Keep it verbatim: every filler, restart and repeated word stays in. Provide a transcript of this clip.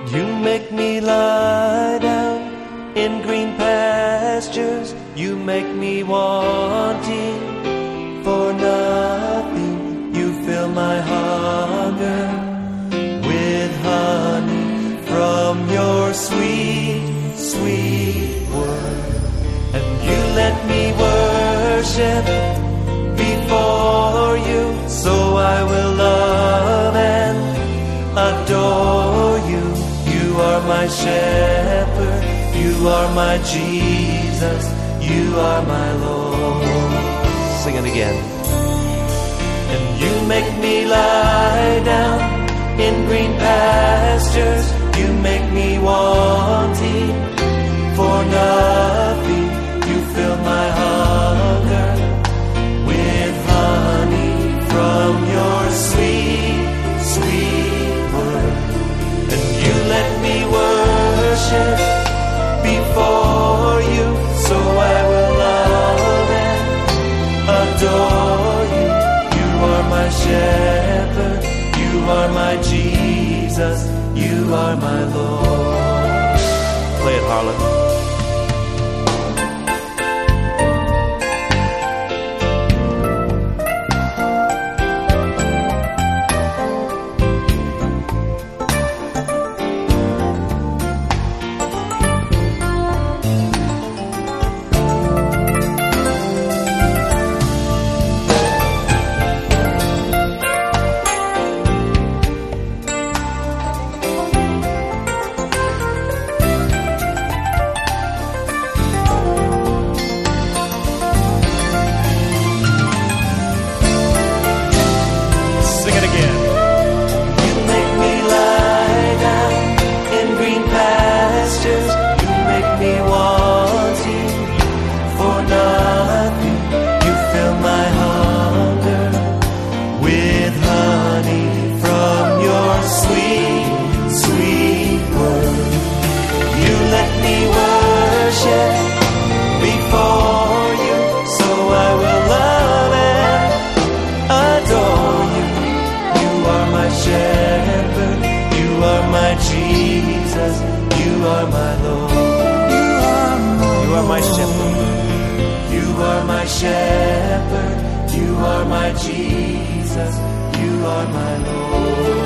You make me lie down in green pastures. You make me wanting for nothing. You fill my hunger with honey from your sweet, sweet word. And you let me worship before you, so I will love and adore you. You are my shepherd, you are my Jesus, you are my Lord. Sing it again. And you make me lie down in green pastures. You make me wanting for nothing. You fill my hunger with honey from your sweet, sweet word. And you let me worship before you, so I will love and adore you. You are my shepherd, you are my Jesus, you are my Lord. Play it, Harlan. Jesus, you are my Lord. You are my shepherd. You are my shepherd. You are my Jesus. You are my Lord.